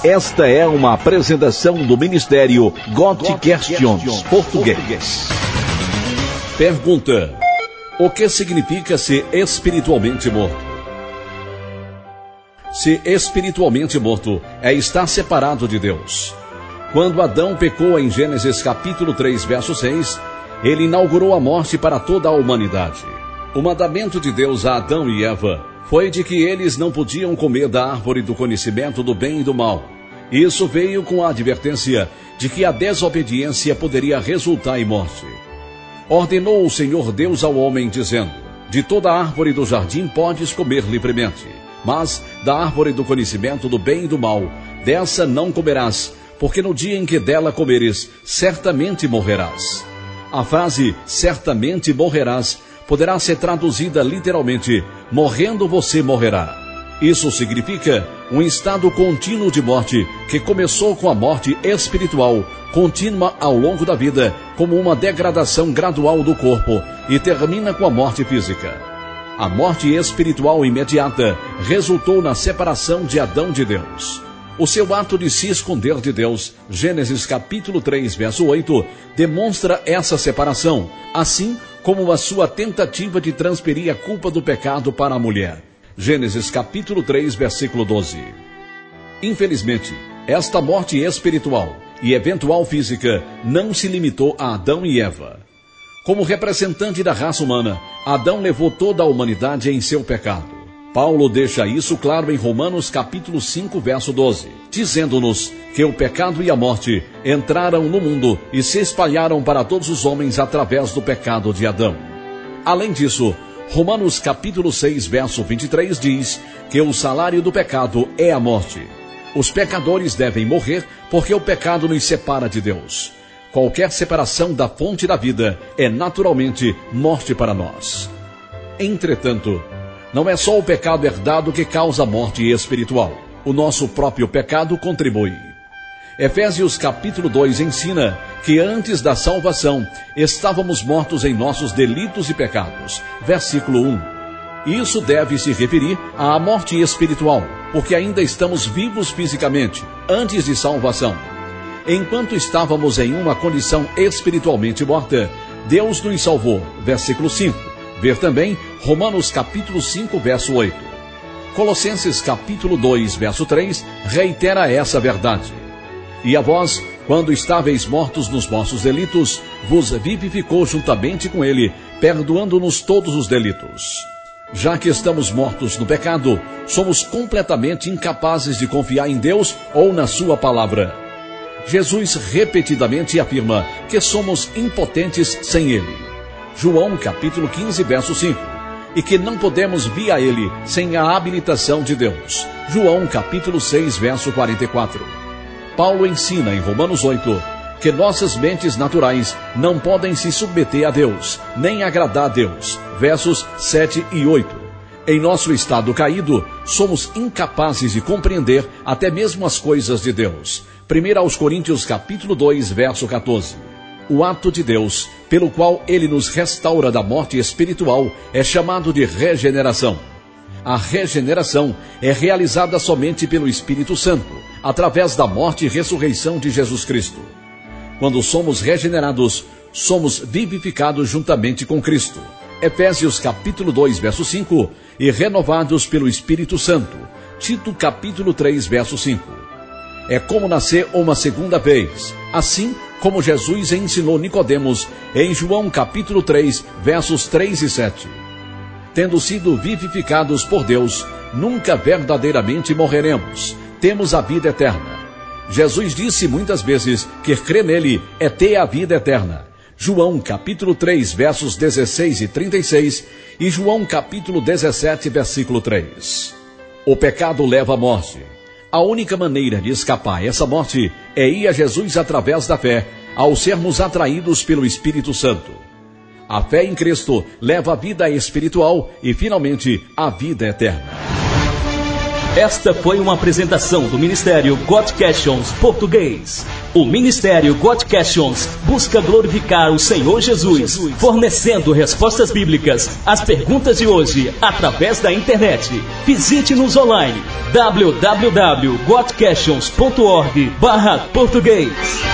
Esta é uma apresentação do Ministério God Questions Português. Pergunta: o que significa ser espiritualmente morto? Ser espiritualmente morto é estar separado de Deus. Quando Adão pecou em Gênesis capítulo 3, verso 6, ele inaugurou a morte para toda a humanidade. O mandamento de Deus a Adão e Eva foi de que eles não podiam comer da árvore do conhecimento do bem e do mal. Isso veio com a advertência de que a desobediência poderia resultar em morte. Ordenou o Senhor Deus ao homem, dizendo: de toda árvore do jardim podes comer livremente, mas da árvore do conhecimento do bem e do mal, dessa não comerás, porque no dia em que dela comeres, certamente morrerás. A frase certamente morrerás poderá ser traduzida literalmente: morrendo você morrerá. Isso significa um estado contínuo de morte que começou com a morte espiritual, contínua ao longo da vida, como uma degradação gradual do corpo, e termina com a morte física. A morte espiritual imediata resultou na separação de Adão de Deus. O seu ato de se esconder de Deus, Gênesis capítulo 3, verso 8, demonstra essa separação, assim como a sua tentativa de transferir a culpa do pecado para a mulher. Gênesis capítulo 3, versículo 12. Infelizmente, esta morte espiritual e eventual física não se limitou a Adão e Eva. Como representante da raça humana, Adão levou toda a humanidade em seu pecado. Paulo deixa isso claro em Romanos capítulo 5, verso 12, dizendo-nos que o pecado e a morte entraram no mundo e se espalharam para todos os homens através do pecado de Adão. Além disso, Romanos capítulo 6, verso 23 diz que o salário do pecado é a morte. Os pecadores devem morrer porque o pecado nos separa de Deus. Qualquer separação da fonte da vida é naturalmente morte para nós. Entretanto, não é só o pecado herdado que causa morte espiritual. O nosso próprio pecado contribui. Efésios capítulo 2 ensina que antes da salvação estávamos mortos em nossos delitos e pecados. Versículo 1. Isso deve se referir à morte espiritual, porque ainda estamos vivos fisicamente, antes de salvação. Enquanto estávamos em uma condição espiritualmente morta, Deus nos salvou. Versículo 5. Ver também Romanos capítulo 5, verso 8. Colossenses capítulo 2, verso 3, reitera essa verdade. E a vós, quando estáveis mortos nos vossos delitos, vos vivificou juntamente com ele, perdoando-nos todos os delitos. Já que estamos mortos no pecado, somos completamente incapazes de confiar em Deus ou na sua palavra. Jesus repetidamente afirma que somos impotentes sem ele. João capítulo 15, verso 5. E que não podemos vir a ele sem a habilitação de Deus. João capítulo 6, verso 44. Paulo ensina em Romanos 8 que nossas mentes naturais não podem se submeter a Deus, nem agradar a Deus. Versos 7 e 8. Em nosso estado caído, somos incapazes de compreender até mesmo as coisas de Deus. 1 aos Coríntios capítulo 2, verso 14. O ato de Deus, pelo qual ele nos restaura da morte espiritual, é chamado de regeneração. A regeneração é realizada somente pelo Espírito Santo, através da morte e ressurreição de Jesus Cristo. Quando somos regenerados, somos vivificados juntamente com Cristo. Efésios capítulo 2, verso 5, e renovados pelo Espírito Santo. Tito capítulo 3, verso 5. É como nascer uma segunda vez, assim como Jesus ensinou Nicodemos em João capítulo 3, versos 3 e 7. Tendo sido vivificados por Deus, nunca verdadeiramente morreremos. Temos a vida eterna. Jesus disse muitas vezes que crer nele é ter a vida eterna. João capítulo 3, versos 16 e 36 e João capítulo 17, versículo 3. O pecado leva à morte. A única maneira de escapar a essa morte é ir a Jesus através da fé, ao sermos atraídos pelo Espírito Santo. A fé em Cristo leva a vida espiritual e, finalmente, a vida eterna. Esta foi uma apresentação do Ministério God Questions Português. O Ministério God Questions busca glorificar o Senhor Jesus, fornecendo respostas bíblicas às perguntas de hoje através da internet. Visite-nos online www.godquestions.org/português.